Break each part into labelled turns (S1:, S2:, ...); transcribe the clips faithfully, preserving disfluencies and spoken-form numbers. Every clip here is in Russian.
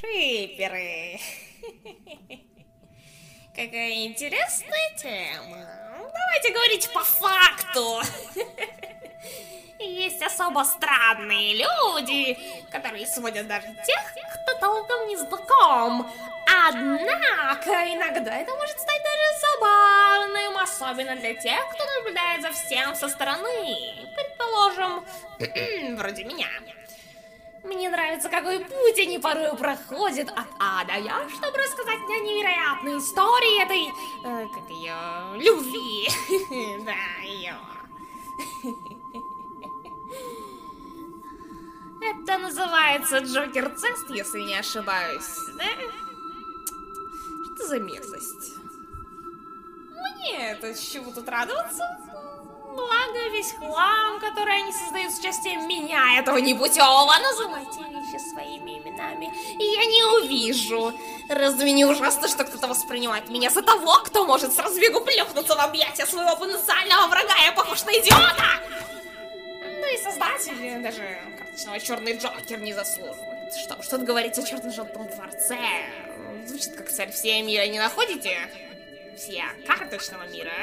S1: Шиперы. Какая интересная тема. Давайте говорить по факту. Есть особо странные люди, которые сводят даже тех, кто толком не знаком. Однако, иногда это может стать даже забавным, особенно для тех, кто наблюдает за всем со стороны. Предположим, вроде меня. Мне нравится, какой путь они порой проходят от А до Я, чтобы рассказать мне невероятные истории этой, э, как ее, любви. Да, ее. Это называется Джокер-цест, если не ошибаюсь, да? Что за мерзость? Мне-то с чего тут радоваться? Благо, весь хлам, который они создают с участием меня, этого непутевого, называйте вещи своими именами, и я не увижу. Разве не ужасно, что кто-то воспринимает меня за того, кто может с разбегу плюхнуться в объятия своего потенциального врага? Я похож на идиота! Ну и создатель, даже карточного черный Джокер не заслуживает. Что, что-то говорить о черно-желтом дворце. Звучит как царь всея мира, не находите? Всея карточного мира.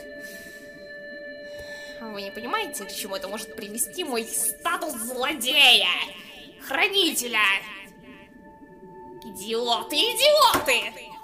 S1: Вы не понимаете, к чему это может привести мой статус злодея, хранителя? Идиоты, идиоты!